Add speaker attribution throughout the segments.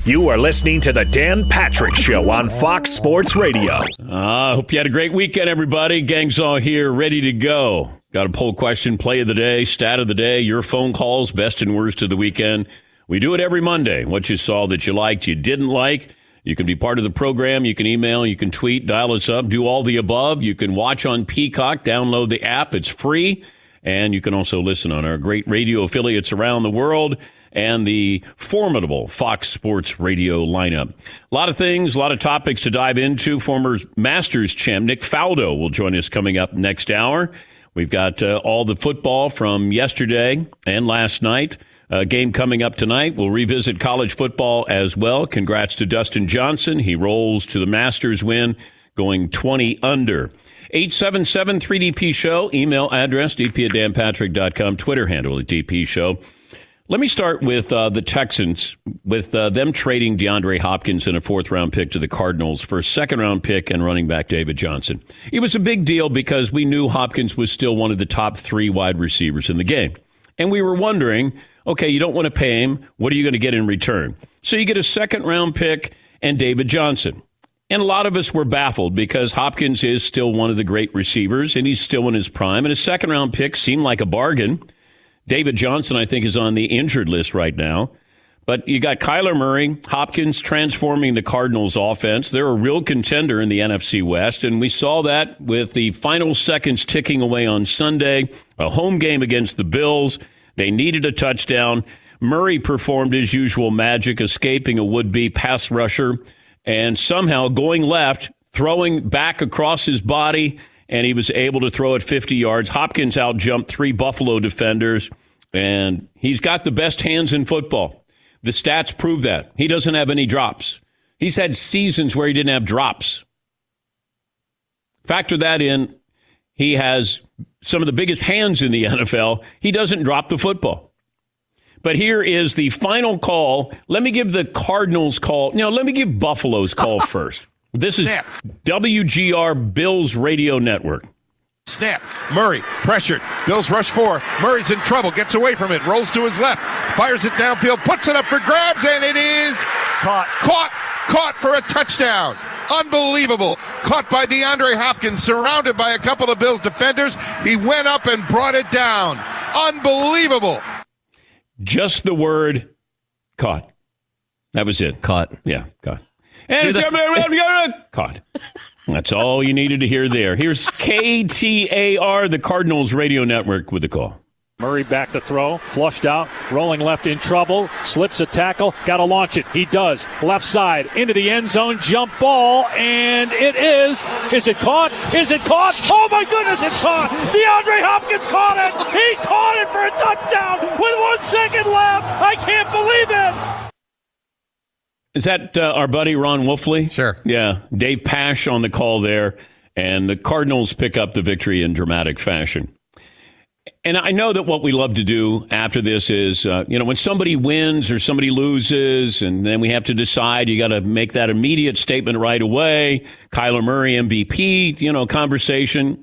Speaker 1: You are listening to the Dan Patrick Show on Fox Sports Radio.
Speaker 2: I hope you had a great weekend, everybody. Gang's all here, ready to go. Got a poll question, play of the day, stat of the day, your phone calls, best and worst of the weekend. We do it every Monday. What you saw that you liked, you didn't like. You can be part of the program. You can email, you can tweet, dial us up, do all the above. You can watch on Peacock, download the app. It's free. And you can also listen on our great radio affiliates around the world and the formidable Fox Sports Radio lineup. A lot of things, a lot of topics to dive into. Former Masters champ Nick Faldo will join us coming up next hour. We've got all the football from yesterday and last night. Game coming up tonight. We'll revisit college football as well. Congrats to Dustin Johnson. He rolls to the Masters win, going 20 under. 877-3DP Show. Email address, dp@danpatrick.com. Twitter handle at DP Show. Let me start with the Texans, with them trading DeAndre Hopkins in a fourth-round pick to the Cardinals for a second-round pick and running back David Johnson. It was a big deal because we knew Hopkins was still one of the top three wide receivers in the game. And we were wondering, okay, you don't want to pay him. What are you going to get in return? So you get a second-round pick and David Johnson. And a lot of us were baffled because Hopkins is still one of the great receivers, and he's still in his prime. And a second-round pick seemed like a bargain. David Johnson, I think, is on the injured list right now. But you got Kyler Murray, Hopkins transforming the Cardinals' offense. They're a real contender in the NFC West, and we saw that with the final seconds ticking away on Sunday, a home game against the Bills. They needed a touchdown. Murray performed his usual magic, escaping a would-be pass rusher and somehow going left, throwing back across his body, and he was able to throw it 50 yards. Hopkins out-jumped three Buffalo defenders, and he's got the best hands in football. The stats prove that. He doesn't have any drops. He's had seasons where he didn't have drops. Factor that in, he has some of the biggest hands in the NFL. He doesn't drop the football. But here is the final call. Let me give the Cardinals call. No, let me give Buffalo's call first. This is WGR Bills Radio Network.
Speaker 3: Snap. Murray pressured. Bills rush four. Murray's in trouble. Gets away from it. Rolls to his left. Fires it downfield. Puts it up for grabs, and it is caught for a touchdown. Unbelievable. Caught by DeAndre Hopkins, surrounded by a couple of Bills defenders. He went up and brought it down. Unbelievable.
Speaker 2: Just the word caught. That was it.
Speaker 4: Caught.
Speaker 2: Yeah, caught. And caught. That's all you needed to hear there. Here's KTAR, the Cardinals Radio Network, with the call.
Speaker 5: Murray back to throw, flushed out, rolling left in trouble, slips a tackle, got to launch it. He does. Left side, into the end zone, jump ball, and it is. Is it caught? Is it caught? Oh my goodness, it's caught! DeAndre Hopkins caught it! He caught it for a touchdown with 1 second left! I can't believe it!
Speaker 2: Is that our buddy Ron Wolfley?
Speaker 4: Sure.
Speaker 2: Yeah, Dave Pasch on the call there, and the Cardinals pick up the victory in dramatic fashion. And I know that what we love to do after this is, when somebody wins or somebody loses, and then we have to decide, you got to make that immediate statement right away. Kyler Murray MVP, conversation.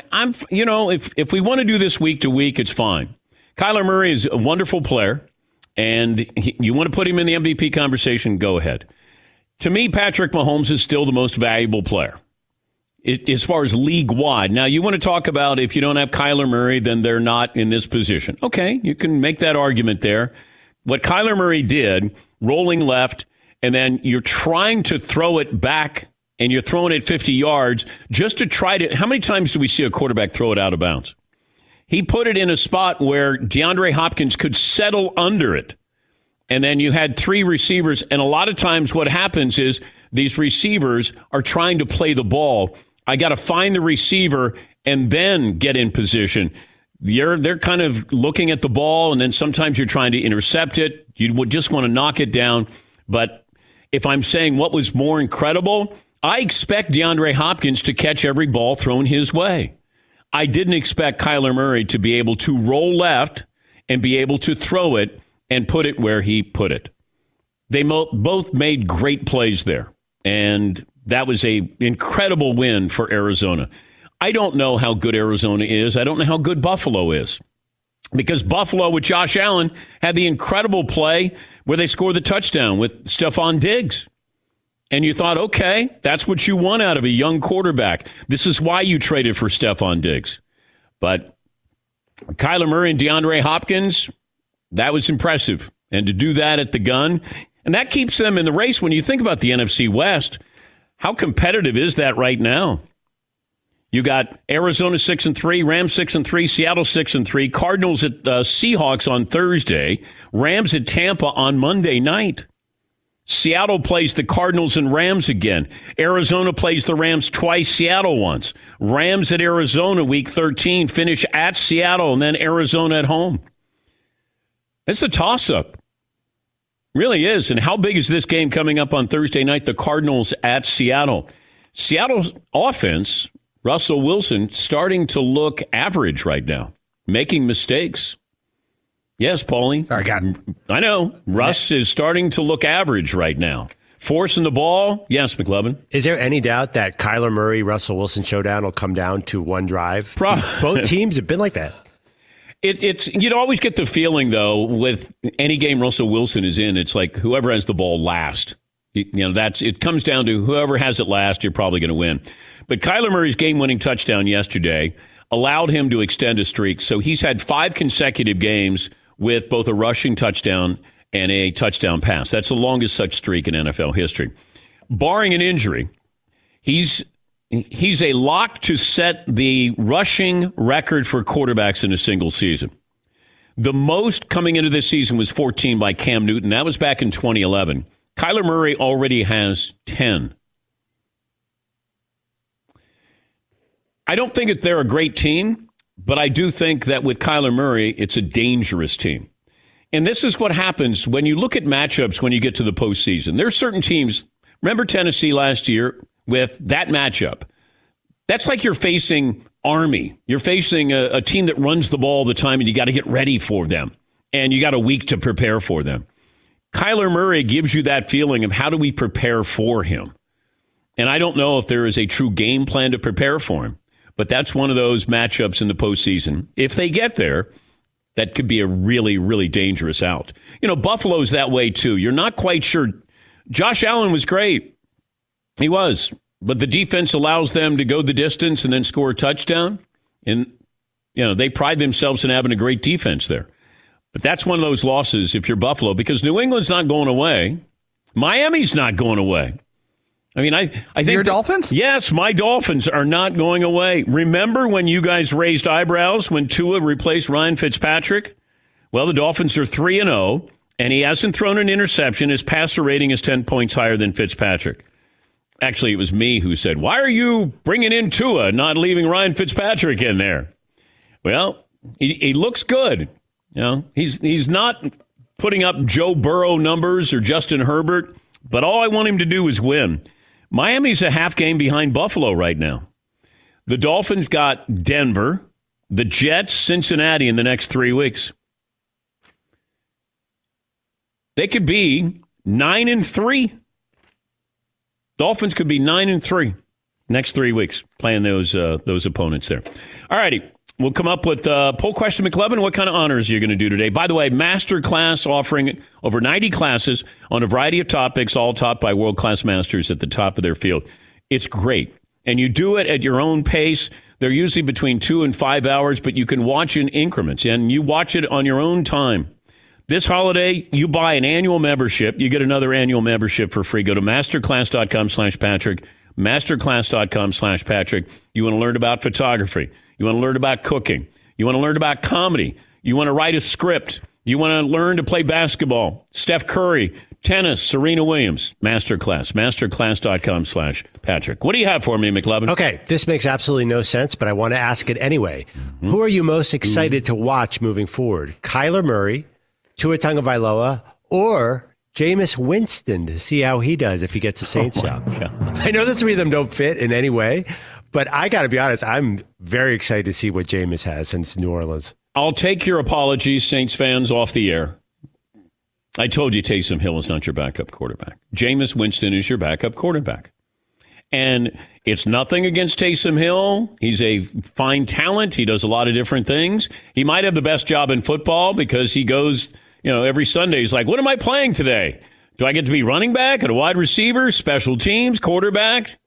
Speaker 2: If we want to do this week to week, it's fine. Kyler Murray is a wonderful player, and you want to put him in the MVP conversation, go ahead. To me, Patrick Mahomes is still the most valuable player. As far as league-wide. Now, you want to talk about if you don't have Kyler Murray, then they're not in this position. Okay, you can make that argument there. What Kyler Murray did, rolling left, and then you're trying to throw it back, and you're throwing it 50 yards just to try to – how many times do we see a quarterback throw it out of bounds? He put it in a spot where DeAndre Hopkins could settle under it. And then you had three receivers, and a lot of times what happens is these receivers are trying to play the ball. I got to find the receiver and then get in position. They're kind of looking at the ball, and then sometimes you're trying to intercept it. You would just want to knock it down. But if I'm saying what was more incredible, I expect DeAndre Hopkins to catch every ball thrown his way. I didn't expect Kyler Murray to be able to roll left and be able to throw it and put it where he put it. They both made great plays there, and that was an incredible win for Arizona. I don't know how good Arizona is. I don't know how good Buffalo is. Because Buffalo with Josh Allen had the incredible play where they scored the touchdown with Stephon Diggs. And you thought, okay, that's what you want out of a young quarterback. This is why you traded for Stephon Diggs. But Kyler Murray and DeAndre Hopkins, that was impressive. And to do that at the gun, and that keeps them in the race. When you think about the NFC West, how competitive is that right now? You got Arizona 6-3, Rams 6-3, Seattle 6-3, Cardinals at Seahawks on Thursday, Rams at Tampa on Monday night. Seattle plays the Cardinals and Rams again. Arizona plays the Rams twice, Seattle once. Rams at Arizona week 13, finish at Seattle, and then Arizona at home. It's a toss-up. Really is. And how big is this game coming up on Thursday night? The Cardinals at Seattle. Seattle's offense, Russell Wilson, starting to look average right now, making mistakes. Yes, Paulie.
Speaker 4: Sorry, God.
Speaker 2: I know. Russ is starting to look average right now. Forcing the ball. Yes, McLovin.
Speaker 4: Is there any doubt that Kyler Murray, Russell Wilson showdown will come down to one drive? Both teams have been like that.
Speaker 2: It's you'd always get the feeling, though, with any game Russell Wilson is in, it's like whoever has the ball last. It comes down to whoever has it last, you're probably going to win. But Kyler Murray's game-winning touchdown yesterday allowed him to extend a streak. So he's had 5 consecutive games with both a rushing touchdown and a touchdown pass. That's the longest such streak in NFL history. Barring an injury, he's a lock to set the rushing record for quarterbacks in a single season. The most coming into this season was 14 by Cam Newton. That was back in 2011. Kyler Murray already has 10. I don't think that they're a great team, but I do think that with Kyler Murray, it's a dangerous team. And this is what happens when you look at matchups when you get to the postseason. There are certain teams, remember Tennessee last year with that matchup? That's like you're facing Army. You're facing a team that runs the ball all the time, and you got to get ready for them. And you got a week to prepare for them. Kyler Murray gives you that feeling of how do we prepare for him? And I don't know if there is a true game plan to prepare for him. But that's one of those matchups in the postseason. If they get there, that could be a really, really dangerous out. Buffalo's that way, too. You're not quite sure. Josh Allen was great. He was. But the defense allows them to go the distance and then score a touchdown. And, they pride themselves in having a great defense there. But that's one of those losses if you're Buffalo, because New England's not going away. Miami's not going away. I mean, I think
Speaker 6: your Dolphins?
Speaker 2: Yes, my Dolphins are not going away. Remember when you guys raised eyebrows when Tua replaced Ryan Fitzpatrick? Well, the Dolphins are 3-0, and he hasn't thrown an interception. His passer rating is 10 points higher than Fitzpatrick. Actually, it was me who said, "Why are you bringing in Tua, not leaving Ryan Fitzpatrick in there?" Well, he looks good. He's not putting up Joe Burrow numbers or Justin Herbert, but all I want him to do is win. Miami's a half game behind Buffalo right now. The Dolphins got Denver, the Jets, Cincinnati in the next 3 weeks. They could be 9-3. Dolphins could be 9-3 next 3 weeks playing those opponents there. All righty. We'll come up with poll question, McLevin. What kind of honors are you going to do today? By the way, master class offering over 90 classes on a variety of topics, all taught by world-class masters at the top of their field. It's great. And you do it at your own pace. They're usually between 2 and 5 hours, but you can watch in increments, and you watch it on your own time. This holiday, you buy an annual membership. You get another annual membership for free. Go to masterclass.com/Patrick, masterclass.com/Patrick. You want to learn about photography. You want to learn about cooking. You want to learn about comedy. You want to write a script. You want to learn to play basketball. Steph Curry, tennis, Serena Williams. Masterclass, masterclass.com/Patrick. What do you have for me, McLovin?
Speaker 4: Okay, this makes absolutely no sense, but I want to ask it anyway. Mm-hmm. Who are you most excited to watch moving forward? Kyler Murray, Tua Tagovailoa, or Jameis Winston, to see how he does if he gets a Saints job? I know the three of them don't fit in any way, but I got to be honest, I'm very excited to see what Jameis has since New Orleans.
Speaker 2: I'll take your apologies, Saints fans, off the air. I told you Taysom Hill is not your backup quarterback. Jameis Winston is your backup quarterback. And it's nothing against Taysom Hill. He's a fine talent. He does a lot of different things. He might have the best job in football because he goes, every Sunday. He's like, what am I playing today? Do I get to be running back and a wide receiver, special teams, quarterback?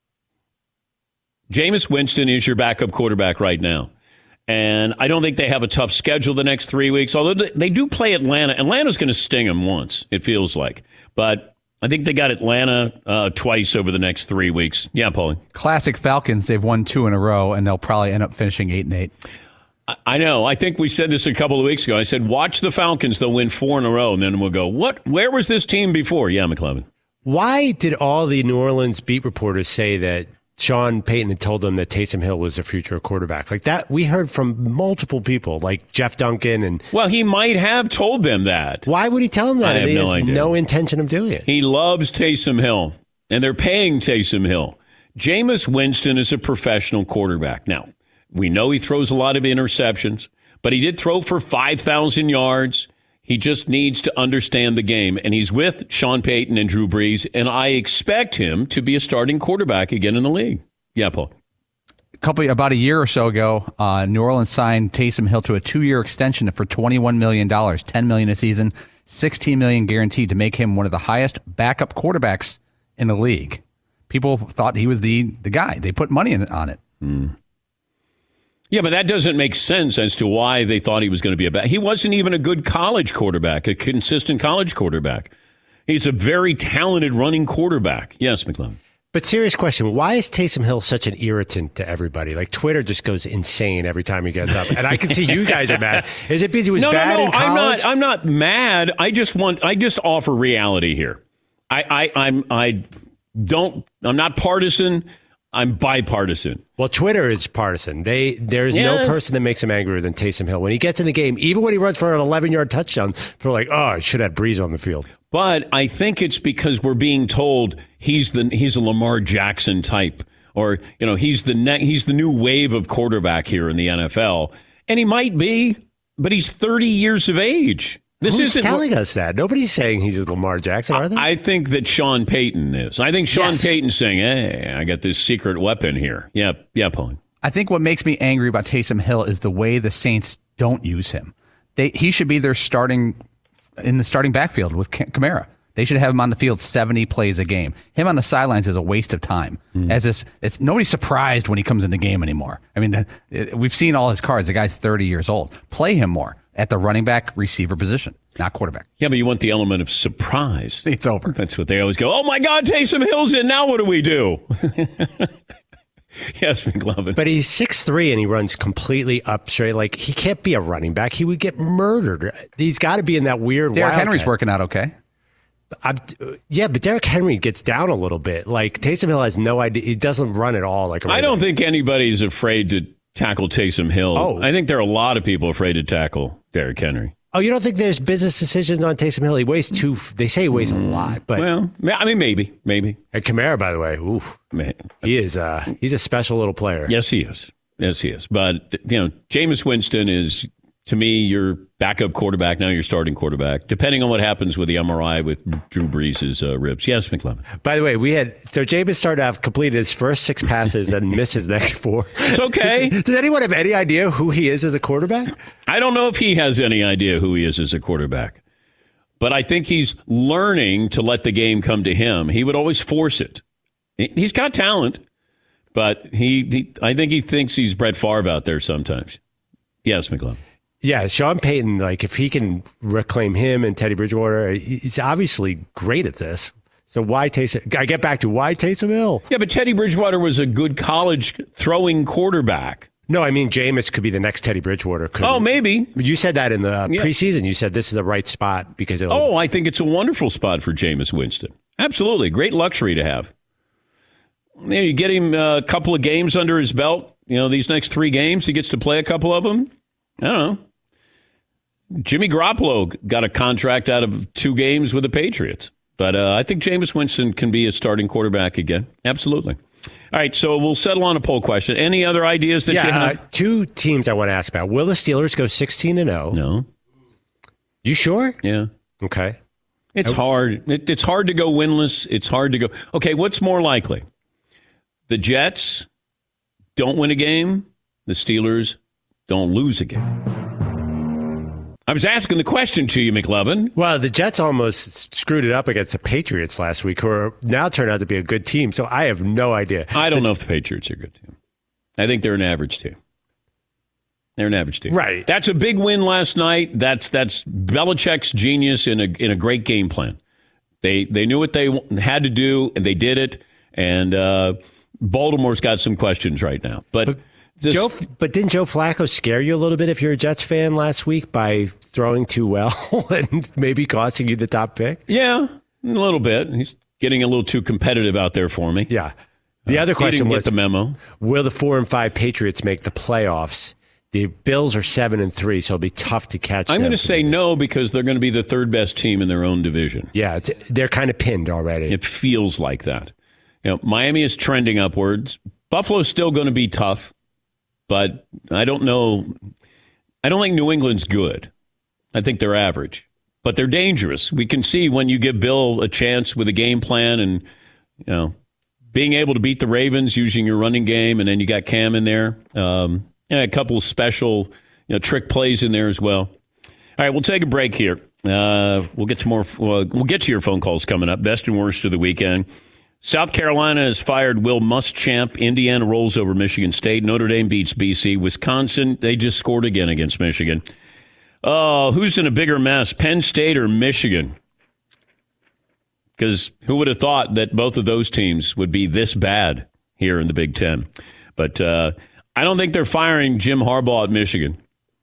Speaker 2: Jameis Winston is your backup quarterback right now. And I don't think they have a tough schedule the next 3 weeks, although they do play Atlanta. Atlanta's going to sting them once, it feels like. But I think they got Atlanta twice over the next 3 weeks. Yeah, Paulie.
Speaker 6: Classic Falcons. They've won 2 in a row, and they'll probably end up finishing 8-8.
Speaker 2: I know. I think we said this a couple of weeks ago. I said, watch the Falcons. They'll win 4 in a row. And then we'll go, what? Where was this team before? Yeah, McLevin.
Speaker 4: Why did all the New Orleans beat reporters say that Sean Payton had told them that Taysom Hill was the future quarterback? Like that, we heard from multiple people, like Jeff Duncan. And
Speaker 2: well, he might have told them that.
Speaker 4: Why would he tell them that?
Speaker 2: I have no idea.
Speaker 4: No intention of doing it.
Speaker 2: He loves Taysom Hill, and they're paying Taysom Hill. Jameis Winston is a professional quarterback. Now, we know he throws a lot of interceptions, but he did throw for 5,000 yards. He just needs to understand the game, and he's with Sean Payton and Drew Brees, and I expect him to be a starting quarterback again in the league. Yeah, Paul.
Speaker 6: About a year or so ago, New Orleans signed Taysom Hill to a 2-year extension for $21 million, $10 million a season, $16 million guaranteed to make him one of the highest backup quarterbacks in the league. People thought he was the guy. They put money on it.
Speaker 2: Yeah, but that doesn't make sense as to why they thought he was going to be a bad. He wasn't even a good college quarterback, a consistent college quarterback. He's a very talented running quarterback. Yes, McClellan.
Speaker 4: But serious question, why is Taysom Hill such an irritant to everybody? Like Twitter just goes insane every time he gets up. And I can see you guys are mad. Is it because he was bad in college?
Speaker 2: I'm not mad. I just offer reality here. I'm not partisan. I'm bipartisan.
Speaker 4: Well, Twitter is partisan. There's no person that makes him angrier than Taysom Hill. When he gets in the game, even when he runs for an 11-yard touchdown, people are like, oh, I should have Brees on the field.
Speaker 2: But I think it's because we're being told he's a Lamar Jackson type, or he's the new wave of quarterback here in the NFL, and he might be, but he's 30 years of age.
Speaker 4: Who's telling us that? Nobody's saying he's a Lamar Jackson, are they?
Speaker 2: I think that Sean Payton is. I think Sean Payton's saying, hey, I got this secret weapon here. Yeah, Paul.
Speaker 6: I think what makes me angry about Taysom Hill is the way the Saints don't use him. He should be their in the starting backfield with Kamara. They should have him on the field 70 plays a game. Him on the sidelines is a waste of time. It's nobody's surprised when he comes in the game anymore. I mean, we've seen all his cards. The guy's 30 years old. Play him more at the running back receiver position, not quarterback.
Speaker 2: Yeah, but you want the element of surprise.
Speaker 6: It's over.
Speaker 2: That's what they always go, oh my God, Taysom Hill's in. Now what do we do? Yes, McLovin.
Speaker 4: But he's 6'3" and he runs completely up straight. Like, he can't be a running back. He would get murdered. He's got to be in that weird
Speaker 6: Derrick Henry's working out okay.
Speaker 4: Yeah, but Derrick Henry gets down a little bit. Like, Taysom Hill has no idea. He doesn't run at all. Like,
Speaker 2: I don't think anybody's afraid to tackle Taysom Hill.
Speaker 4: Oh.
Speaker 2: I think there are a lot of people afraid to tackle Derrick Henry.
Speaker 4: Oh, you don't think there's business decisions on Taysom Hill? He weighs they say he weighs a lot, but
Speaker 2: well, I mean, maybe.
Speaker 4: And Kamara, by the way, oof, he is. He's a special little player.
Speaker 2: Yes, he is. But Jameis Winston is, to me, your backup quarterback. Now your starting quarterback, depending on what happens with the MRI with Drew Brees' ribs. Yes, McClellan.
Speaker 4: By the way, Jameis started to have completed his first 6 passes and missed his next 4.
Speaker 2: It's okay.
Speaker 4: Does anyone have any idea who he is as a quarterback?
Speaker 2: I don't know if he has any idea who he is as a quarterback, but I think he's learning to let the game come to him. He would always force it. He's got talent, but I think he thinks he's Brett Favre out there sometimes. Yes, McClellan.
Speaker 4: Yeah, Sean Payton, like, if he can reclaim him and Teddy Bridgewater, he's obviously great at this. So why Taysom? I get back to why Taysom Hill.
Speaker 2: Yeah, but Teddy Bridgewater was a good college throwing quarterback.
Speaker 4: No, I mean, Jameis could be the next Teddy Bridgewater.
Speaker 2: Oh, maybe.
Speaker 4: You said that in the preseason. You said this is the right spot because
Speaker 2: I think it's a wonderful spot for Jameis Winston. Absolutely. Great luxury to have. You get him a couple of games under his belt. These next 3 games, he gets to play a couple of them. I don't know. Jimmy Garoppolo got a contract out of 2 games with the Patriots. But I think Jameis Winston can be a starting quarterback again. Absolutely. All right, so we'll settle on a poll question. Any other ideas that you have?
Speaker 4: 2 teams I want to ask about. Will the Steelers go 16-0?
Speaker 2: No.
Speaker 4: You sure?
Speaker 2: Yeah.
Speaker 4: Okay.
Speaker 2: It's hard. It's hard to go winless. It's hard to go. Okay, what's more likely? The Jets don't win a game. The Steelers don't lose a game. I was asking the question to you, McLovin.
Speaker 4: Well, the Jets almost screwed it up against the Patriots last week, who are now turned out to be a good team. So I have no idea.
Speaker 2: I don't know if the Patriots are a good team. I think they're an average team. They're an average team.
Speaker 4: Right.
Speaker 2: That's a big win last night. That's Belichick's genius in a great game plan. They knew what they had to do, and they did it. And Baltimore's got some questions right now. But
Speaker 4: didn't Joe Flacco scare you a little bit if you're a Jets fan last week by throwing too well and maybe costing you the top pick?
Speaker 2: Yeah, a little bit. He's getting a little too competitive out there for me.
Speaker 4: Yeah. The other question was
Speaker 2: the memo.
Speaker 4: Will the 4-5 Patriots make the playoffs? The Bills are 7-3, so it'll be tough to catch them.
Speaker 2: I'm going to say no because they're going to be the third best team in their own division.
Speaker 4: Yeah, they're kind of pinned already.
Speaker 2: It feels like that. Miami is trending upwards. Buffalo's still going to be tough. But I don't know. I don't think New England's good. I think they're average. But they're dangerous. We can see when you give Bill a chance with a game plan and, being able to beat the Ravens using your running game, and then you got Cam in there. A couple of special trick plays in there as well. All right, we'll take a break here. We'll get to more. We'll get to your phone calls coming up. Best and worst of the weekend. South Carolina has fired Will Muschamp. Indiana rolls over Michigan State. Notre Dame beats BC. Wisconsin, they just scored again against Michigan. Oh, who's in a bigger mess, Penn State or Michigan? Because who would have thought that both of those teams would be this bad here in the Big Ten? But I don't think they're firing Jim Harbaugh at Michigan.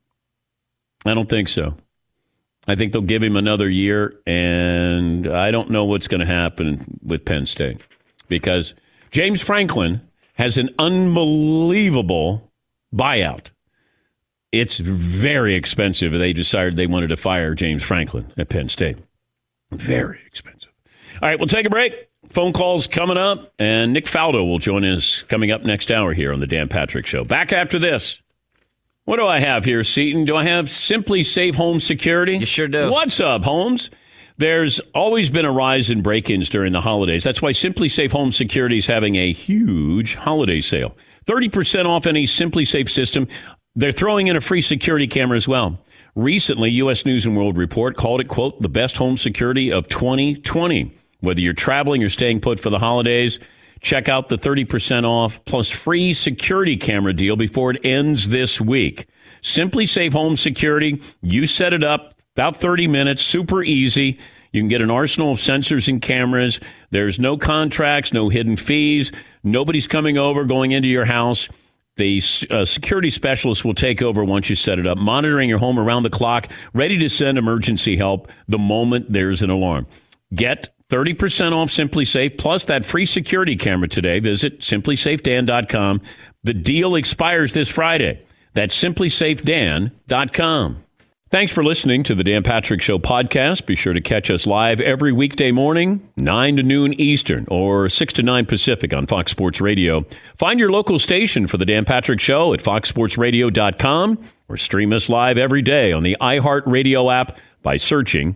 Speaker 2: I don't think so. I think they'll give him another year, and I don't know what's going to happen with Penn State because James Franklin has an unbelievable buyout. It's very expensive. They decided they wanted to fire James Franklin at Penn State. Very expensive. All right, we'll take a break. Phone calls coming up, and Nick Faldo will join us coming up next hour here on the Dan Patrick Show. Back after this. What do I have here, Seton? Do I have Simply Safe Home Security?
Speaker 7: You sure do.
Speaker 2: What's up, Holmes? There's always been a rise in break-ins during the holidays. That's why Simply Safe Home Security is having a huge holiday sale. 30% off any Simply Safe system. They're throwing in a free security camera as well. Recently, U.S. News & World Report called it, quote, the best home security of 2020. Whether you're traveling or staying put for the holidays, check out the 30% off plus free security camera deal before it ends this week. Simply Safe Home Security. You set it up about 30 minutes, super easy. You can get an arsenal of sensors and cameras. There's no contracts, no hidden fees. Nobody's coming over, going into your house. The security specialist will take over once you set it up, monitoring your home around the clock, ready to send emergency help the moment there's an alarm. Get 30% off Simply Safe, plus that free security camera today. Visit simplysafedan.com. The deal expires this Friday. That's simplysafedan.com. Thanks for listening to the Dan Patrick Show podcast. Be sure to catch us live every weekday morning, 9 to noon Eastern or 6 to 9 Pacific on Fox Sports Radio. Find your local station for the Dan Patrick Show at foxsportsradio.com or stream us live every day on the iHeartRadio app by searching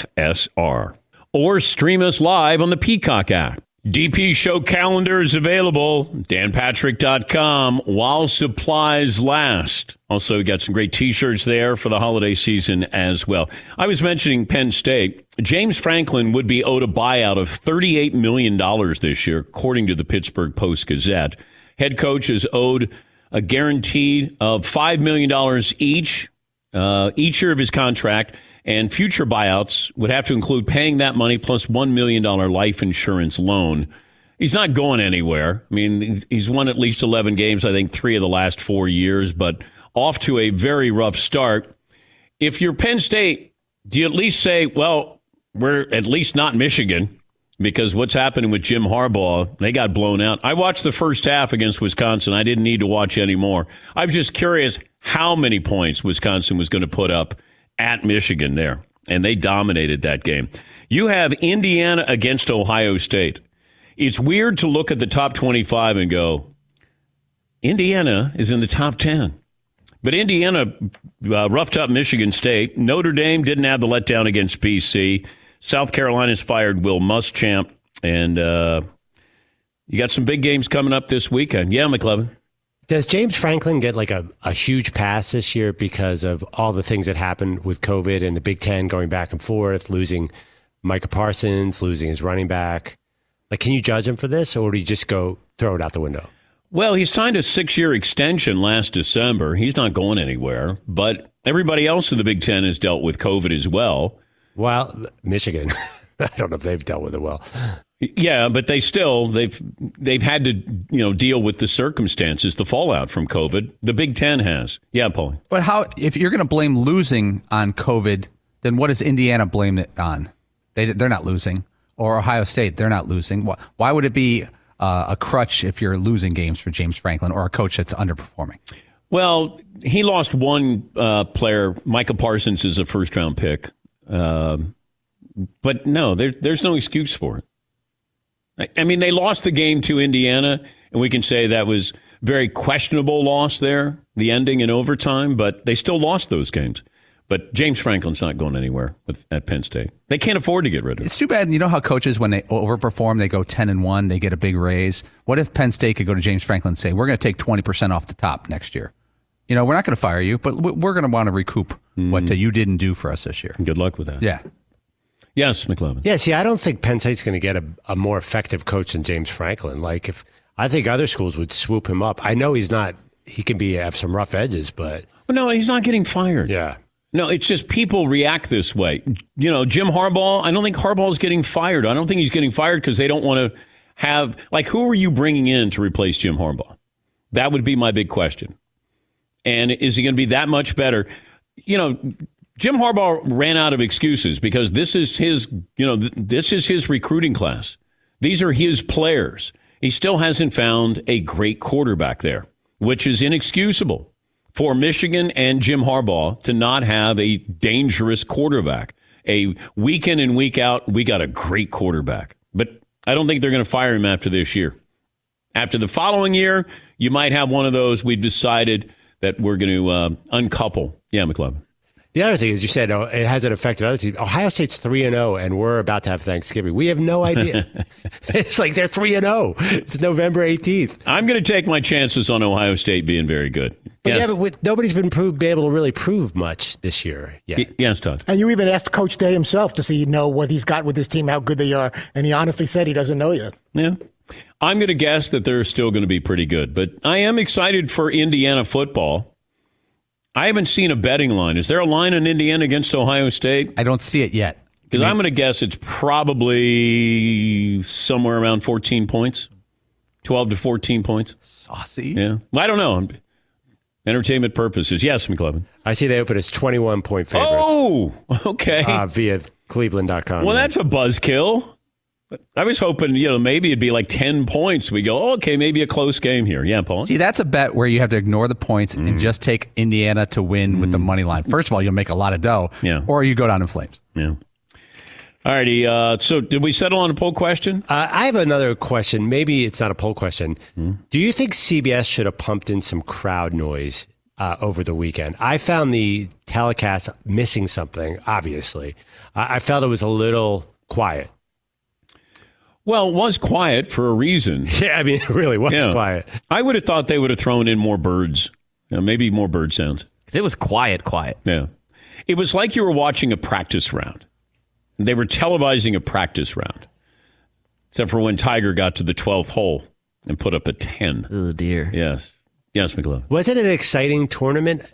Speaker 2: FSR. Or stream us live on the Peacock app. DP Show calendar is available, danpatrick.com, while supplies last. Also, we got some great T-shirts there for the holiday season as well. I was mentioning Penn State. James Franklin would be owed a buyout of $38 million this year, according to the Pittsburgh Post-Gazette. Head coach is owed a guarantee of $5 million each year of his contract. And future buyouts would have to include paying that money plus $1 million life insurance loan. He's not going anywhere. I mean, he's won at least 11 games, I think 3 of the last 4 years, but off to a very rough start. If you're Penn State, do you at least say, well, we're at least not Michigan? Because what's happening with Jim Harbaugh, they got blown out. I watched the first half against Wisconsin. I didn't need to watch any more. I was just curious how many points Wisconsin was going to put up at Michigan there, and they dominated that game. You have Indiana against Ohio State. It's weird to look at the top 25 and go, Indiana is in the top 10. But Indiana roughed up Michigan State. Notre Dame didn't have the letdown against BC. South Carolina's fired Will Muschamp. And, You got some big games coming up this weekend. Yeah, McLevin.
Speaker 4: Does James Franklin get like a huge pass this year because of all the things that happened with COVID and the Big Ten going back and forth, losing Micah Parsons, losing his running back? Like, can you judge him for this, or do you just go throw it out the window?
Speaker 2: Well, he signed a 6-year extension last December. He's not going anywhere, but everybody else in the Big Ten has dealt with COVID as well.
Speaker 4: Well, Michigan, I don't know if they've dealt with it well.
Speaker 2: Yeah, but they've had to deal with the circumstances, the fallout from COVID. The Big Ten has. Yeah, Paul.
Speaker 6: But if you're going to blame losing on COVID, then what does Indiana blame it on? They're not losing. Or Ohio State, they're not losing. Why would it be a crutch if you're losing games for James Franklin or a coach that's underperforming?
Speaker 2: Well, he lost one player. Micah Parsons is a first-round pick. But no, there's no excuse for it. I mean, they lost the game to Indiana, and we can say that was very questionable loss there, the ending in overtime, but they still lost those games. But James Franklin's not going anywhere at Penn State. They can't afford to get rid of him.
Speaker 6: It's too bad. You know how coaches, when they overperform, they go 10-1, they get a big raise. What if Penn State could go to James Franklin and say, we're going to take 20% off the top next year? We're not going to fire you, but we're going to want to recoup what you didn't do for us this year.
Speaker 2: Good luck with that.
Speaker 6: Yeah.
Speaker 2: Yes, McLevin.
Speaker 4: Yeah, see, I don't think Penn State's going to get a more effective coach than James Franklin. Like, I think other schools would swoop him up. I know he can have some rough edges, but...
Speaker 2: Well, no, he's not getting fired.
Speaker 4: Yeah.
Speaker 2: No, it's just people react this way. Jim Harbaugh, I don't think Harbaugh's getting fired. I don't think he's getting fired because they don't want to have... Like, who are you bringing in to replace Jim Harbaugh? That would be my big question. And is he going to be that much better? Jim Harbaugh ran out of excuses because this is his recruiting class. These are his players. He still hasn't found a great quarterback there, which is inexcusable for Michigan and Jim Harbaugh to not have a dangerous quarterback. A week in and week out, we got a great quarterback. But I don't think they're going to fire him after this year. After the following year, you might have one of those. We've decided that we're going to uncouple. Yeah, McLevin.
Speaker 4: The other thing is, you said it hasn't affected other teams. Ohio State's 3-0, and we're about to have Thanksgiving. We have no idea. It's like they're 3-0. It's November 18th.
Speaker 2: I'm going to take my chances on Ohio State being very good.
Speaker 4: Yes. Yeah, but nobody's been able to really prove much this year yet.
Speaker 2: Yes, Todd.
Speaker 7: And you even asked Coach Day himself to see, what he's got with his team, how good they are, and he honestly said he doesn't know yet.
Speaker 2: Yeah. I'm going to guess that they're still going to be pretty good, but I am excited for Indiana football. I haven't seen a betting line. Is there a line in Indiana against Ohio State?
Speaker 6: I don't see it yet.
Speaker 2: Because I'm going to guess it's probably somewhere around 14 points, 12 to 14 points.
Speaker 6: Saucy.
Speaker 2: Yeah. I don't know. Entertainment purposes. Yes, McLevin.
Speaker 4: I see they open as 21-point favorites.
Speaker 2: Oh, okay.
Speaker 4: Via Cleveland.com.
Speaker 2: Well, that's a buzzkill. I was hoping, maybe it'd be like 10 points. We go, okay, maybe a close game here. Yeah, Paul?
Speaker 6: See, that's a bet where you have to ignore the points and just take Indiana to win with the money line. First of all, you'll make a lot of dough.
Speaker 2: Yeah.
Speaker 6: Or you go down in flames.
Speaker 2: Yeah. All righty. So did we settle on a poll question?
Speaker 4: I have another question. Maybe it's not a poll question. Do you think CBS should have pumped in some crowd noise over the weekend? I found the telecast missing something, obviously. I felt it was a little quiet.
Speaker 2: Well, it was quiet for a reason.
Speaker 4: Yeah, I mean, it really was quiet.
Speaker 2: I would have thought they would have thrown in more birds, maybe more bird sounds.
Speaker 8: Because it was quiet.
Speaker 2: Yeah. It was like you were watching a practice round. They were televising a practice round, except for when Tiger got to the 12th hole and put up a 10.
Speaker 8: Oh, dear.
Speaker 2: Yes. Yes, McLeod.
Speaker 4: Was it an exciting tournament?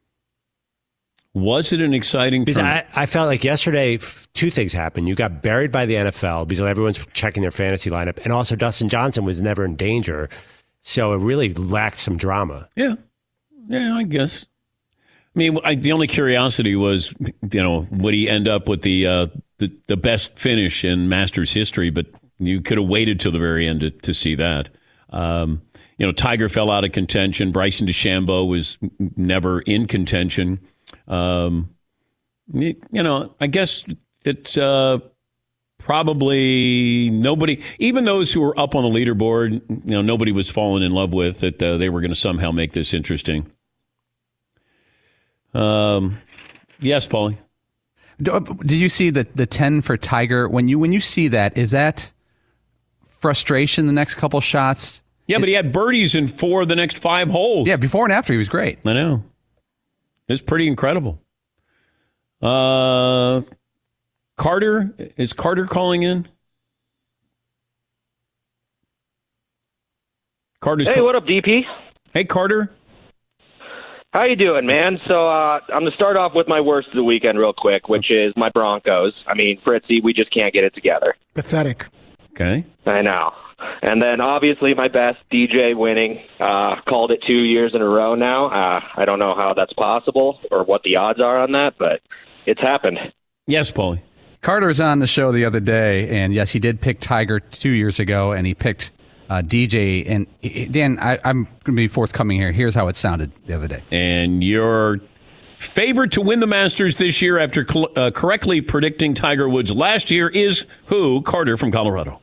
Speaker 2: Was it an exciting tournament?
Speaker 4: I felt like yesterday, two things happened. You got buried by the NFL because everyone's checking their fantasy lineup, and also Dustin Johnson was never in danger. So it really lacked some drama.
Speaker 2: Yeah, I guess. I mean, the only curiosity was, would he end up with the best finish in Masters history? But you could have waited till the very end to see that. Tiger fell out of contention. Bryson DeChambeau was never in contention. I guess it's probably nobody, even those who were up on the leaderboard, nobody was falling in love with that they were going to somehow make this interesting. Yes, Paulie.
Speaker 6: Did you see the 10 for Tiger? When you see that, is that frustration the next couple shots.
Speaker 2: Yeah, but he had birdies in 4 of the next 5 holes.
Speaker 6: Yeah, before and after he was great.
Speaker 2: I know. It's pretty incredible. Carter, is Carter calling in?
Speaker 8: Hey, what up, DP?
Speaker 2: Hey, Carter.
Speaker 8: How you doing, man? So I'm going to start off with my worst of the weekend real quick, which is my Broncos. I mean, Fritzy, we just can't get it together.
Speaker 7: Pathetic.
Speaker 2: Okay.
Speaker 8: I know. And then, obviously, my best, DJ winning. Called it 2 years in a row now. I don't know how that's possible or what the odds are on that, but it's happened.
Speaker 2: Yes, Paulie.
Speaker 6: Carter was on the show the other day, and yes, he did pick Tiger 2 years ago, and he picked DJ. And Dan, I'm going to be forthcoming here. Here's how it sounded the other day.
Speaker 2: And your favorite to win the Masters this year after correctly predicting Tiger Woods last year is who? Carter from Colorado.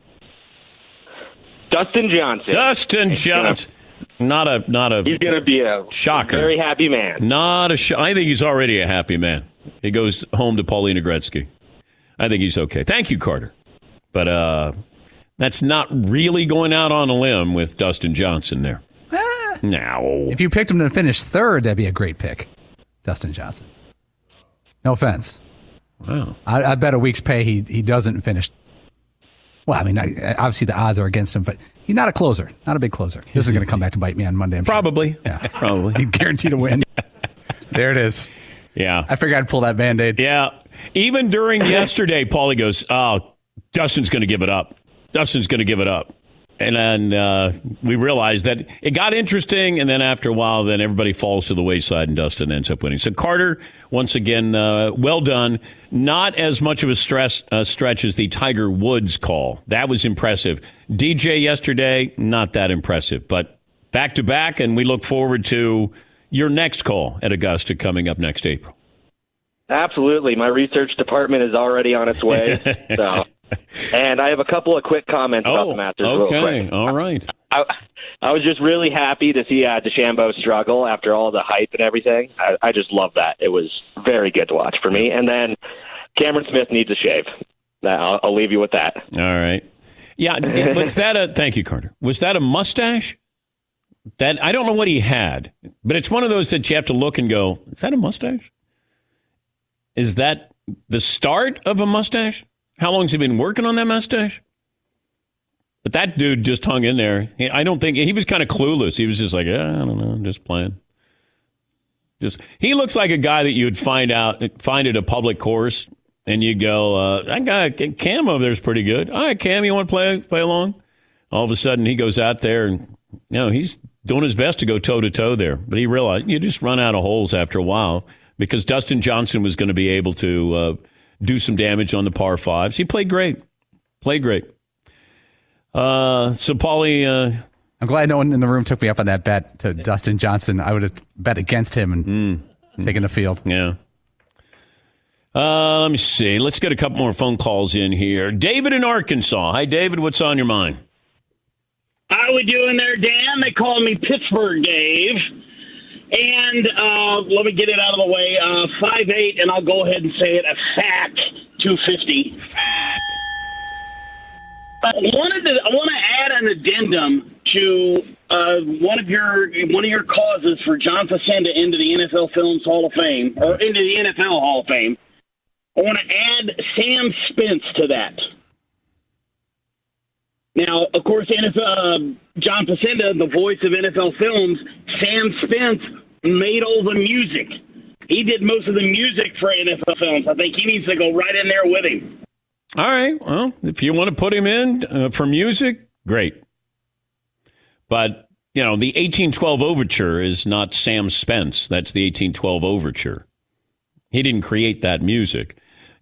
Speaker 8: Dustin Johnson.
Speaker 2: Dustin Johnson. Not a.
Speaker 8: He's going to be a
Speaker 2: shocker.
Speaker 8: Very happy man.
Speaker 2: Not a. I think he's already a happy man. He goes home to Paulina Gretzky. I think he's okay. Thank you, Carter. But that's not really going out on a limb with Dustin Johnson there. No.
Speaker 6: If you picked him to finish third, that'd be a great pick. Dustin Johnson. No offense.
Speaker 2: Wow.
Speaker 6: I bet a week's pay he doesn't finish. Well, I mean, obviously the odds are against him, but he's not a closer. Not a big closer. This is going to come back to bite me on Monday.
Speaker 2: Probably.
Speaker 6: Sure. Yeah.
Speaker 2: Probably.
Speaker 6: He'd guarantee to win. There it is.
Speaker 2: Yeah.
Speaker 6: I figured I'd pull that Band-Aid.
Speaker 2: Yeah. Even during yesterday, Paulie goes, oh, Dustin's going to give it up. Dustin's going to give it up. And then we realized that it got interesting, and then after a while, then everybody falls to the wayside, and Dustin ends up winning. So Carter, once again, well done. Not as much of a stretch as the Tiger Woods call. That was impressive. DJ yesterday, not that impressive. But back-to-back, and we look forward to your next call at Augusta coming up next April.
Speaker 8: Absolutely. My research department is already on its way. So. And I have a couple of quick comments about the Masters real quick.
Speaker 2: All right.
Speaker 8: I was just really happy to see DeChambeau struggle after all the hype and everything. I just love that. It was very good to watch for me. And then Cameron Smith needs a shave. I'll leave you with that.
Speaker 2: All right. Yeah. Was that thank you, Carter. Was that a mustache? That I don't know what he had, but it's one of those that you have to look and go, is that a mustache? Is that the start of a mustache? How long has he been working on that mustache? But that dude just hung in there. I don't think he was kind of clueless. He was just like, I don't know, I'm just playing. He looks like a guy that you'd find at a public course, and you'd go, that guy Cam over there's pretty good. All right, Cam, you want to play along? All of a sudden, he goes out there, and he's doing his best to go toe to toe there. But he realized you just run out of holes after a while because Dustin Johnson was going to be able to do some damage on the par fives. He played great. So, Paulie...
Speaker 6: I'm glad no one in the room took me up on that bet to Dustin Johnson. I would have bet against him and taken the field.
Speaker 2: Yeah. Let me see. Let's get a couple more phone calls in here. David in Arkansas. Hi, David. What's on your mind?
Speaker 9: How we doing there, Dan? They call me Pittsburgh Dave. And let me get it out of the way. 5'8", and I'll go ahead and say it, a fat 250.
Speaker 2: Fat.
Speaker 9: I want to add an addendum to one of your causes for John Facenda into the NFL Films Hall of Fame, or into the NFL Hall of Fame. I want to add Sam Spence to that. Now, of course, John Facenda, the voice of NFL Films, Sam Spence made all the music. He did most of the music for NFL Films. I think he needs to go right in there with him.
Speaker 2: All right. Well, if you want to put him in for music, great. But, the 1812 Overture is not Sam Spence. That's the 1812 Overture. He didn't create that music.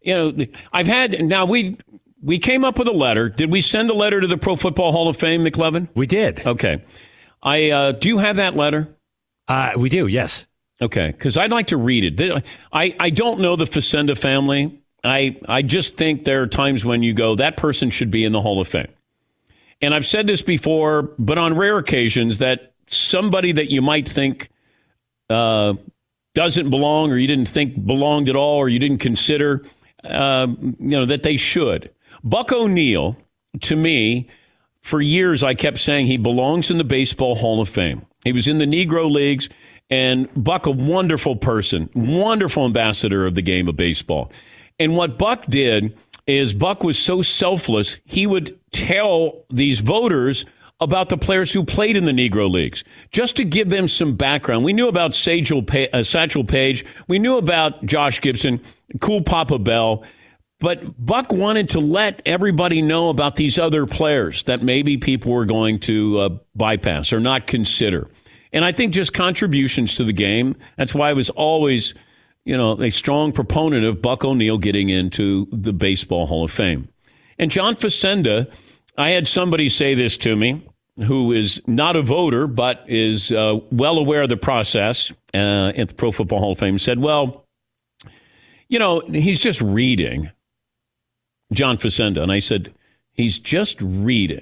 Speaker 2: We came up with a letter. Did we send a letter to the Pro Football Hall of Fame, McLevin?
Speaker 4: We did.
Speaker 2: Okay. Do you have that letter?
Speaker 4: We do, yes.
Speaker 2: Okay, because I'd like to read it. I don't know the Facenda family. I just think there are times when you go, that person should be in the Hall of Fame. And I've said this before, but on rare occasions that somebody that you might think doesn't belong, or you didn't think belonged at all, or you didn't consider, that they should. Buck O'Neil, to me, for years I kept saying he belongs in the Baseball Hall of Fame. He was in the Negro Leagues, and Buck, a wonderful person, wonderful ambassador of the game of baseball. And what Buck did is Buck was so selfless, he would tell these voters about the players who played in the Negro Leagues, just to give them some background. We knew about Satchel Paige. We knew about Josh Gibson, Cool Papa Bell. But Buck wanted to let everybody know about these other players that maybe people were going to bypass or not consider. And I think just contributions to the game. That's why I was always, a strong proponent of Buck O'Neil getting into the Baseball Hall of Fame. And John Facenda, I had somebody say this to me who is not a voter but is well aware of the process at the Pro Football Hall of Fame, said, well, he's just reading. John Facenda. And I said, he's just reading.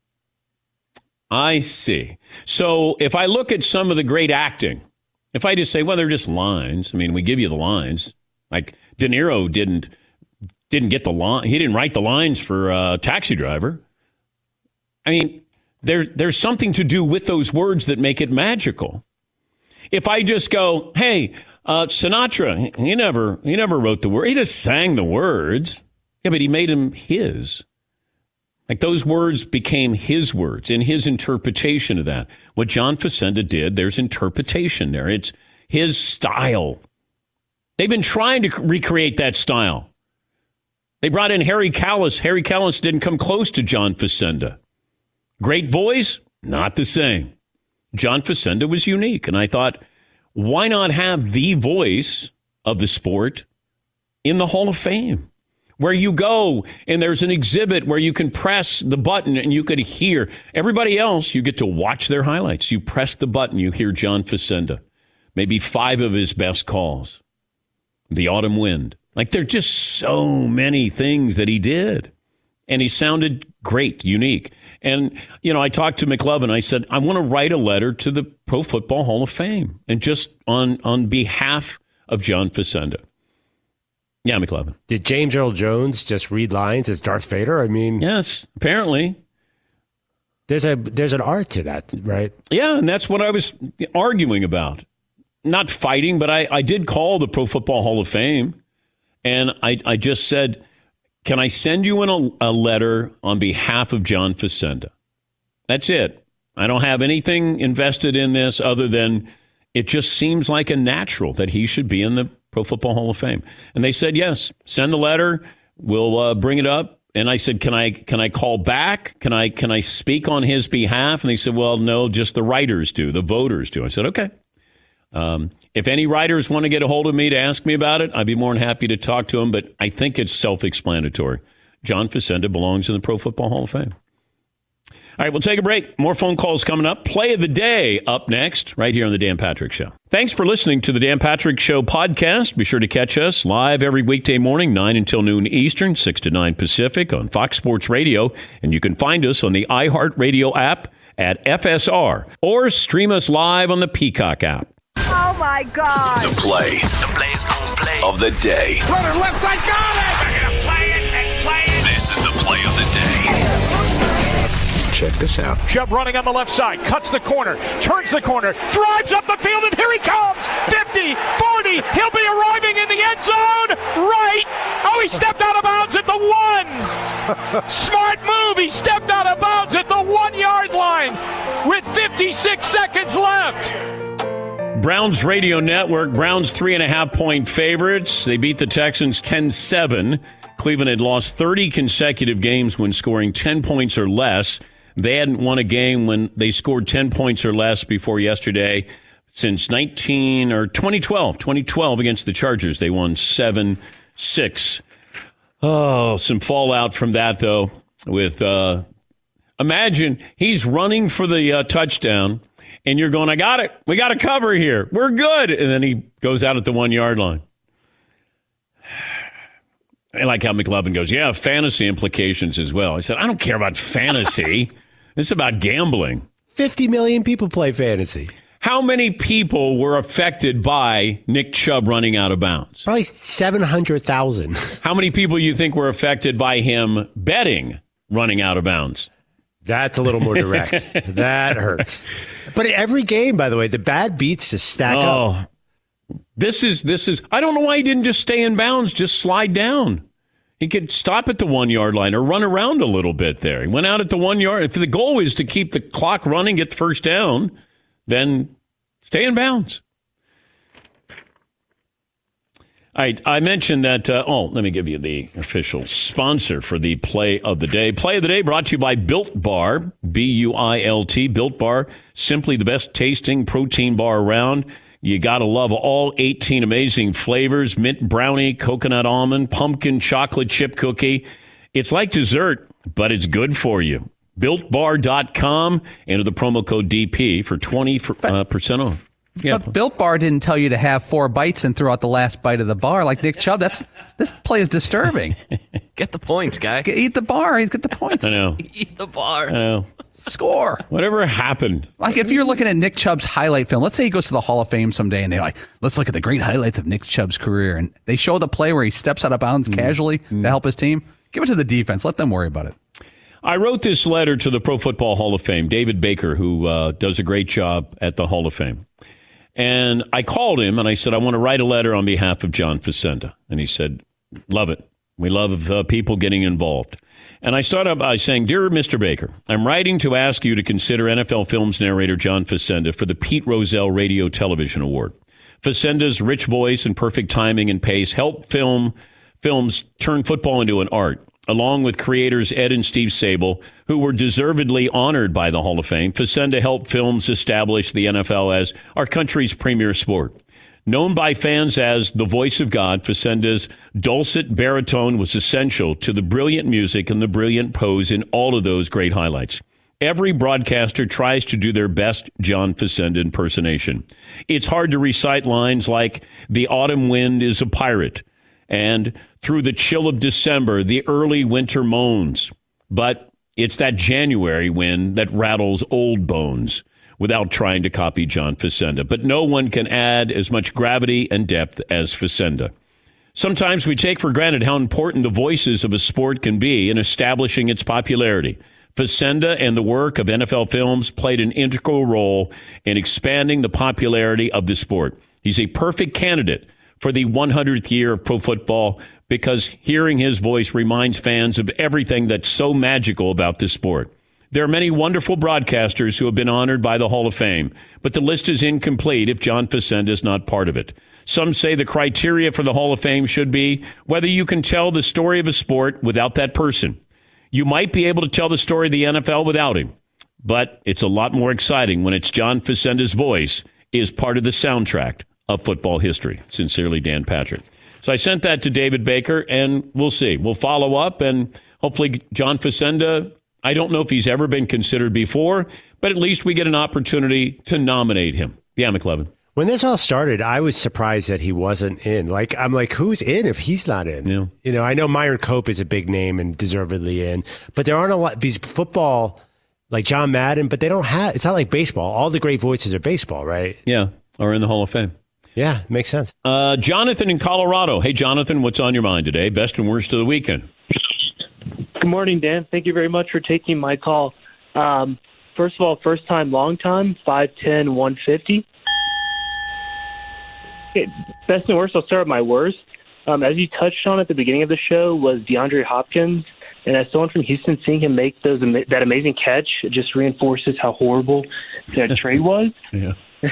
Speaker 2: I see. So if I look at some of the great acting, if I just say, well, they're just lines. I mean, we give you the lines. Like De Niro didn't get the line. He didn't write the lines for Taxi Driver. I mean, there's something to do with those words that make it magical. If I just go, hey, Sinatra, he never wrote the word. He just sang the words. Yeah, but he made them his. Like those words became his words and his interpretation of that. What John Facenda did, there's interpretation there. It's his style. They've been trying to recreate that style. They brought in Harry Kalas. Harry Kalas didn't come close to John Facenda. Great voice? Not the same. John Facenda was unique. And I thought, why not have the voice of the sport in the Hall of Fame? Where you go and there's an exhibit where you can press the button and you could hear everybody else. You get to watch their highlights. You press the button, you hear John Facenda, maybe 5 of his best calls. The Autumn Wind. Like there are just so many things that he did. And he sounded great, unique. And, I talked to McLovin. I said, I want to write a letter to the Pro Football Hall of Fame. And just on behalf of John Facenda. Yeah, McLovin.
Speaker 4: Did James Earl Jones just read lines as Darth Vader? I mean,
Speaker 2: yes, apparently.
Speaker 4: There's an art to that, right?
Speaker 2: Yeah, and that's what I was arguing about. Not fighting, but I did call the Pro Football Hall of Fame, and I just said, can I send you in a letter on behalf of John Facenda? That's it. I don't have anything invested in this other than it just seems like a natural that he should be in the Pro Football Hall of Fame. And they said, yes, send the letter. We'll bring it up. And I said, can I call back? Can I speak on his behalf? And they said, well, no, just the writers do. The voters do. I said, okay. If any writers want to get a hold of me to ask me about it, I'd be more than happy to talk to them. But I think it's self-explanatory. John Facenda belongs in the Pro Football Hall of Fame. All right, we'll take a break. More phone calls coming up. Play of the day up next, right here on The Dan Patrick Show. Thanks for listening to The Dan Patrick Show podcast. Be sure to catch us live every weekday morning, 9 until noon Eastern, 6 to 9 Pacific on Fox Sports Radio. And you can find us on the iHeartRadio app at FSR or stream us live on the Peacock app.
Speaker 10: Oh, my God.
Speaker 1: The play of the day.
Speaker 10: Runner left side, got it! They're going to play it and play it.
Speaker 1: This is the play of the day. Check this out.
Speaker 11: Chubb running on the left side, cuts the corner, turns the corner, drives up the field, and here he comes! 50, 40, he'll be arriving in the end zone! Right! Oh, he stepped out of bounds at the 1! Smart move, he stepped out of bounds at the 1-yard line with 56 seconds left!
Speaker 2: Browns Radio Network, Browns 3.5-point favorites. They beat the Texans 10-7. Cleveland had lost 30 consecutive games when scoring 10 points or less. They hadn't won a game when they scored 10 points or less before yesterday since 2012. 2012 against the Chargers. They won 7-6. Oh, some fallout from that, though, with imagine he's running for the touchdown, and you're going, I got it. We got a cover here. We're good. And then he goes out at the 1-yard line. I like how McLovin goes, yeah, fantasy implications as well. I said, I don't care about fantasy. This is about gambling.
Speaker 4: 50 million people play fantasy.
Speaker 2: How many people were affected by Nick Chubb running out of bounds?
Speaker 4: Probably 700,000.
Speaker 2: How many people you think were affected by him betting running out of bounds?
Speaker 4: That's a little more direct. That hurts. But every game, by the way, the bad beats just stack up.
Speaker 2: This is. I don't know why he didn't just stay in bounds, just slide down. He could stop at the 1 yard line or run around a little bit there. He went out at the 1 yard. If the goal is to keep the clock running, get the first down, then stay in bounds. I mentioned that, let me give you the official sponsor for the Play of the Day. Play of the Day brought to you by Built Bar, B-U-I-L-T. Built Bar, simply the best tasting protein bar around. You got to love all 18 amazing flavors, mint brownie, coconut almond, pumpkin chocolate chip cookie. It's like dessert, but it's good for you. BuiltBar.com. Enter the promo code DP for 20% off. Yeah.
Speaker 6: But Built Bar didn't tell you to have 4 bites and throw out the last bite of the bar like Nick Chubb. This play is disturbing.
Speaker 12: Get the points, guy.
Speaker 6: Eat the bar. Get the points.
Speaker 2: I know.
Speaker 12: Eat the bar.
Speaker 2: I know.
Speaker 6: Score.
Speaker 2: Whatever happened.
Speaker 6: Like if you're looking at Nick Chubb's highlight film, let's say he goes to the Hall of Fame someday and they're like, let's look at the great highlights of Nick Chubb's career. And they show the play where he steps out of bounds casually to help his team. Give it to the defense. Let them worry about it.
Speaker 2: I wrote this letter to the Pro Football Hall of Fame, David Baker, who does a great job at the Hall of Fame. And I called him and I said, I want to write a letter on behalf of John Facenda. And he said, love it. We love people getting involved. And I start out by saying, Dear Mr. Baker, I'm writing to ask you to consider NFL Films narrator John Facenda for the Pete Rozelle Radio Television Award. Facenda's rich voice and perfect timing and pace help films turn football into an art. Along with creators Ed and Steve Sable, who were deservedly honored by the Hall of Fame, Facenda helped films establish the NFL as our country's premier sport. Known by fans as the voice of God, Facenda's dulcet baritone was essential to the brilliant music and the brilliant pose in all of those great highlights. Every broadcaster tries to do their best John Facenda impersonation. It's hard to recite lines like, the autumn wind is a pirate, and through the chill of December, the early winter moans. But it's that January wind that rattles old bones, without trying to copy John Facenda. But no one can add as much gravity and depth as Facenda. Sometimes we take for granted how important the voices of a sport can be in establishing its popularity. Facenda and the work of NFL Films played an integral role in expanding the popularity of the sport. He's a perfect candidate for the 100th year of pro football because hearing his voice reminds fans of everything that's so magical about this sport. There are many wonderful broadcasters who have been honored by the Hall of Fame, but the list is incomplete if John Facenda is not part of it. Some say the criteria for the Hall of Fame should be whether you can tell the story of a sport without that person. You might be able to tell the story of the NFL without him, but it's a lot more exciting when it's John Facenda's voice is part of the soundtrack of football history. Sincerely, Dan Patrick. So I sent that to David Baker, and we'll see. We'll follow up, and hopefully John Facenda, I don't know if he's ever been considered before, but at least we get an opportunity to nominate him. Yeah, McLevin.
Speaker 4: When this all started, I was surprised that he wasn't in. I'm like, who's in if he's not in?
Speaker 2: Yeah.
Speaker 4: You know, I know Myron Cope is a big name and deservedly in, but there aren't a lot. These football, like John Madden, but they don't have. It's not like baseball. All the great voices are baseball, right?
Speaker 2: Yeah, are in the Hall of Fame.
Speaker 4: Yeah, makes sense.
Speaker 2: Jonathan in Colorado. Hey, Jonathan, what's on your mind today? Best and worst of the weekend.
Speaker 13: Good morning, Dan. Thank you very much for taking my call. First of all, first time, long time, 5'10", 150. Okay, best and worst, I'll start with my worst. As you touched on at the beginning of the show was DeAndre Hopkins. And as someone from Houston, seeing him make that amazing catch just reinforces how horrible that trade was.
Speaker 2: Yeah.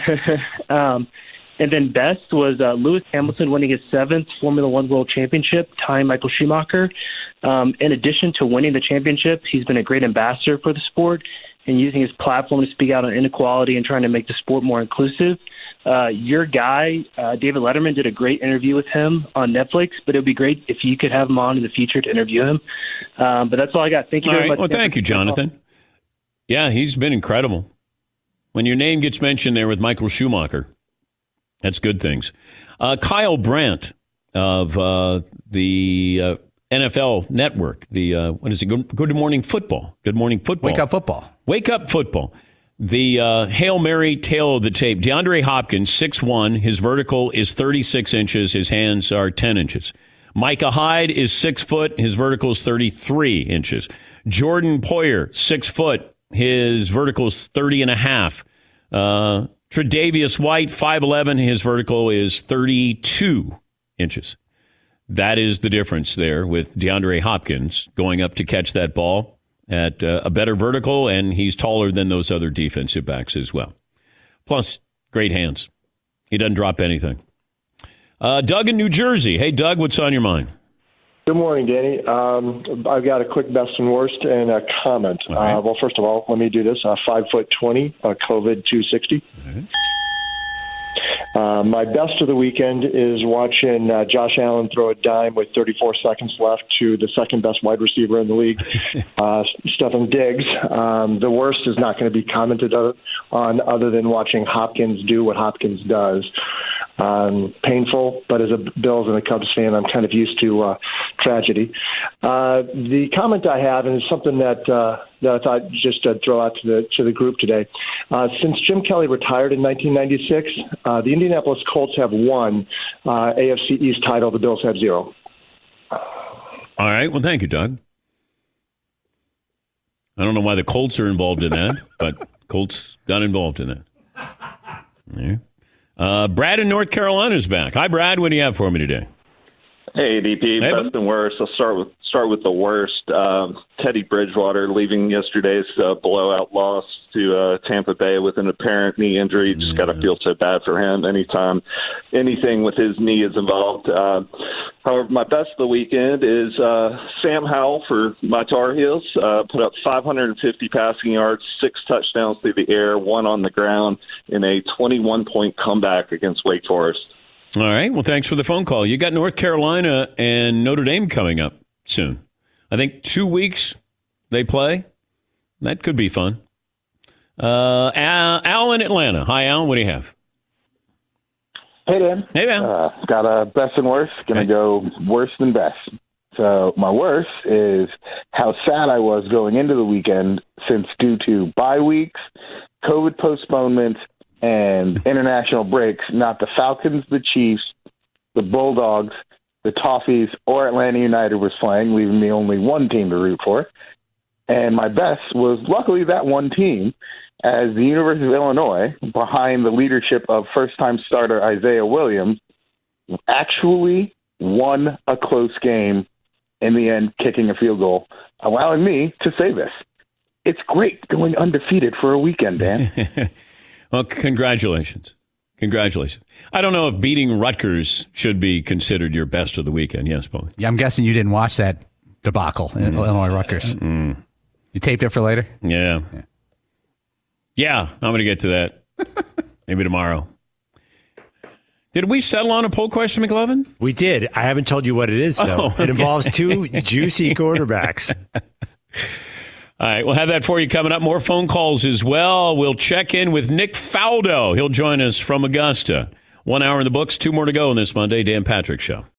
Speaker 13: And then best was Lewis Hamilton winning his 7th Formula One World Championship, tying Michael Schumacher. In addition to winning the championship, he's been a great ambassador for the sport and using his platform to speak out on inequality and trying to make the sport more inclusive. Your guy, David Letterman, did a great interview with him on Netflix, but it would be great if you could have him on in the future to interview him. But that's all I got. Thank you very much.
Speaker 2: Well, thank you, Jonathan. Yeah, he's been incredible. When your name gets mentioned there with Michael Schumacher, that's good things. Kyle Brandt of the NFL Network, what is it? Good Morning Football. Good Morning Football.
Speaker 6: Wake Up Football.
Speaker 2: Wake Up Football. The Hail Mary tail of the tape. DeAndre Hopkins, 6'1". His vertical is 36 inches. His hands are 10 inches. Micah Hyde is 6 foot. His vertical is 33 inches. Jordan Poyer, 6 foot. His vertical is 30.5. Tre'Davious White, 5'11". His vertical is 32 inches. That is the difference there with DeAndre Hopkins going up to catch that ball at a better vertical, and he's taller than those other defensive backs as well. Plus, great hands. He doesn't drop anything. Doug in New Jersey. Hey, Doug, what's on your mind?
Speaker 14: Good morning, Danny. I've got a quick best and worst and a comment. Right. Well, first of all, let me do this. 5'20", COVID 260. Right. My best of the weekend is watching Josh Allen throw a dime with 34 seconds left to the second best wide receiver in the league, Stephen Diggs. The worst is not going to be commented on other than watching Hopkins do what Hopkins does. Painful, but as a Bills and a Cubs fan, I'm kind of used to tragedy. The comment I have, and it's something that I thought just throw out to the group today. Since Jim Kelly retired in 1996, the Indianapolis Colts have won AFC East title. The Bills have 0.
Speaker 2: All right. Well, thank you, Doug. I don't know why the Colts are involved in that, but Colts got involved in that. Yeah. Brad in North Carolina is back. Hi, Brad. What do you have for me today?
Speaker 15: Hey, DP. Hey, best and worst. I'll start with the worst. Teddy Bridgewater leaving yesterday's blowout loss to Tampa Bay with an apparent knee injury. Just got to feel so bad for him anytime anything with his knee is involved. However, my best of the weekend is Sam Howell for my Tar Heels. Put up 550 passing yards, 6 touchdowns through the air, 1 on the ground in a 21-point comeback against Wake Forest.
Speaker 2: All right. Well, thanks for the phone call. You got North Carolina and Notre Dame coming up soon. I think 2 weeks they play. That could be fun. Al in Atlanta. Hi, Al. What do you have?
Speaker 16: Hey, Dan.
Speaker 2: Hey, man.
Speaker 16: Got a best and worst. Going to go worse than best. So my worst is how sad I was going into the weekend since due to bye weeks, COVID postponements, and international breaks, not the Falcons, the Chiefs, the Bulldogs, the Toffees, or Atlanta United was playing, leaving me only one team to root for. And my best was luckily that one team, as the University of Illinois, behind the leadership of first-time starter Isaiah Williams, actually won a close game in the end, kicking a field goal, allowing me to say this. It's great going undefeated for a weekend, Dan.
Speaker 2: Well, congratulations. Congratulations. I don't know if beating Rutgers should be considered your best of the weekend. Yes, Paul.
Speaker 6: Yeah, I'm guessing you didn't watch that debacle in Illinois Rutgers. You taped it for later?
Speaker 2: Yeah. Yeah, I'm going to get to that. Maybe tomorrow. Did we settle on a poll question, McLovin?
Speaker 4: We did. I haven't told you what it is, though. Okay. It involves 2 juicy quarterbacks.
Speaker 2: All right, we'll have that for you coming up. More phone calls as well. We'll check in with Nick Faldo. He'll join us from Augusta. 1 hour in the books, 2 more to go on this Monday. Dan Patrick Show.